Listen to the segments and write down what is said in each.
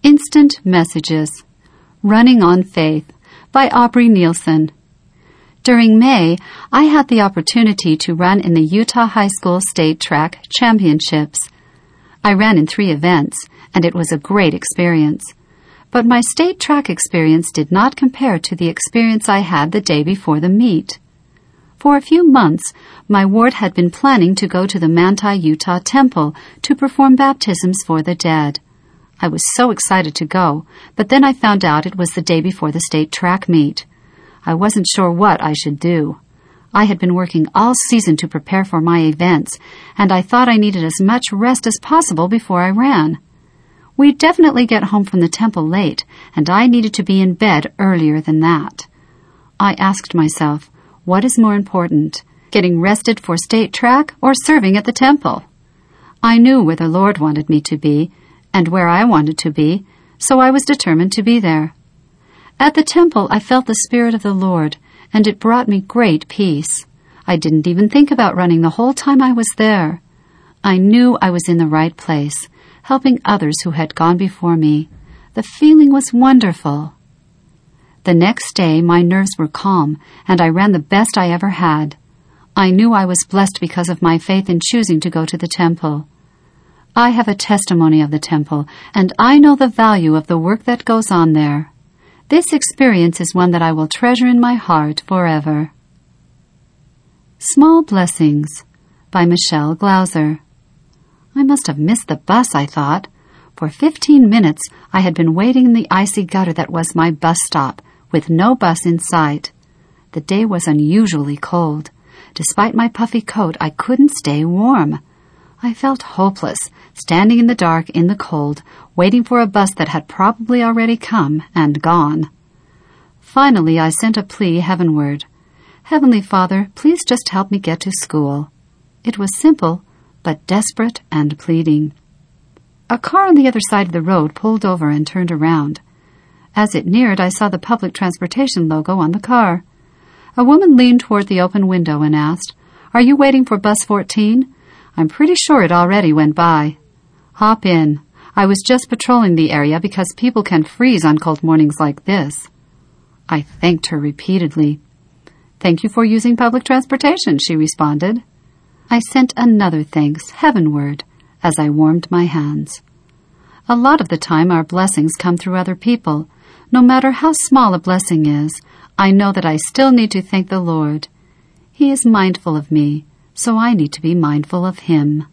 Instant Messages, Running on Faith by Aubrey Nielsen. During May, I had the opportunity to run in the Utah High School State Track Championships. I ran in 3 events, and it was a great experience. But my state track experience did not compare to the experience I had the day before the meet. For a few months, my ward had been planning to go to the Manti, Utah Temple to perform baptisms for the dead. I was so excited to go, but then I found out it was the day before the state track meet. I wasn't sure what I should do. I had been working all season to prepare for my events, and I thought I needed as much rest as possible before I ran. We'd definitely get home from the temple late, and I needed to be in bed earlier than that. I asked myself, what is more important, getting rested for state track or serving at the temple? I knew where the Lord wanted me to be, and where I wanted to be, so I was determined to be there. At the temple, I felt the Spirit of the Lord, and it brought me great peace. I didn't even think about running the whole time I was there. I knew I was in the right place, helping others who had gone before me. The feeling was wonderful. The next day, my nerves were calm, and I ran the best I ever had. I knew I was blessed because of my faith in choosing to go to the temple. I have a testimony of the temple, and I know the value of the work that goes on there. This experience is one that I will treasure in my heart forever. Small Blessings by Michelle Glauser. I must have missed the bus, I thought. For 15 minutes, I had been waiting in the icy gutter that was my bus stop, with no bus in sight. The day was unusually cold. Despite my puffy coat, I couldn't stay warm. I felt hopeless, standing in the dark in the cold, waiting for a bus that had probably already come and gone. Finally, I sent a plea heavenward. Heavenly Father, please just help me get to school. It was simple, but desperate and pleading. A car on the other side of the road pulled over and turned around. As it neared, I saw the public transportation logo on the car. A woman leaned toward the open window and asked, "Are you waiting for bus 14? I'm pretty sure it already went by." "Hop in. I was just patrolling the area because people can freeze on cold mornings like this." I thanked her repeatedly. "Thank you for using public transportation," she responded. I sent another thanks heavenward as I warmed my hands. A lot of the time our blessings come through other people. No matter how small a blessing is, I know that I still need to thank the Lord. He is mindful of me, so I need to be mindful of Him.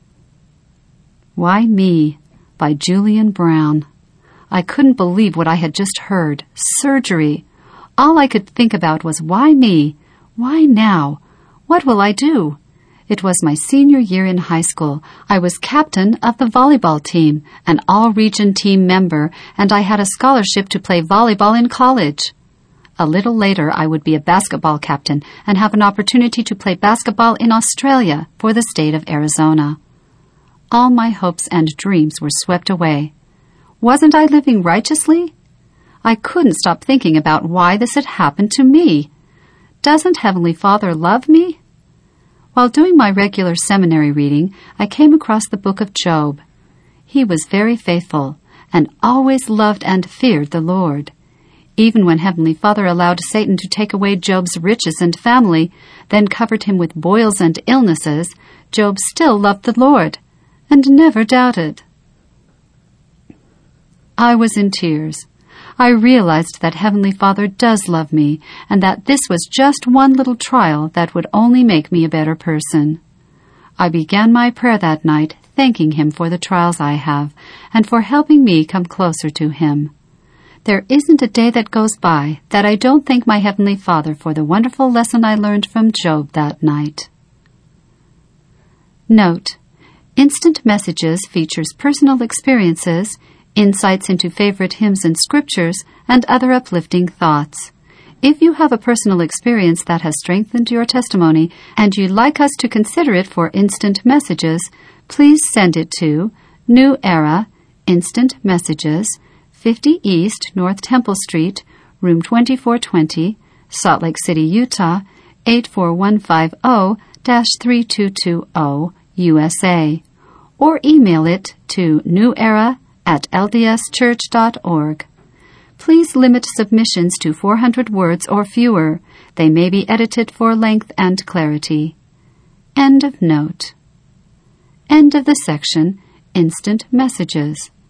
Why Me? By Julian Brown. I couldn't believe what I had just heard. Surgery. All I could think about was, why me? Why now? What will I do? It was my senior year in high school. I was captain of the volleyball team, an all-region team member, and I had a scholarship to play volleyball in college. A little later, I would be a basketball captain and have an opportunity to play basketball in Australia for the state of Arizona. All my hopes and dreams were swept away. Wasn't I living righteously? I couldn't stop thinking about why this had happened to me. Doesn't Heavenly Father love me? While doing my regular seminary reading, I came across the book of Job. He was very faithful and always loved and feared the Lord. Even when Heavenly Father allowed Satan to take away Job's riches and family, then covered him with boils and illnesses, Job still loved the Lord and never doubted. I was in tears. I realized that Heavenly Father does love me, and that this was just one little trial that would only make me a better person. I began my prayer that night, thanking Him for the trials I have, and for helping me come closer to Him. There isn't a day that goes by that I don't thank my Heavenly Father for the wonderful lesson I learned from Job that night. Note: Instant Messages features personal experiences, insights into favorite hymns and scriptures, and other uplifting thoughts. If you have a personal experience that has strengthened your testimony and you'd like us to consider it for Instant Messages, please send it to New Era, Instant Messages, 50 East North Temple Street, Room 2420, Salt Lake City, Utah, 84150-3220, USA, or email it to newera ldschurch.org. Please limit submissions to 400 words or fewer. They may be edited for length and clarity. End of note. End of the section, Instant Messages.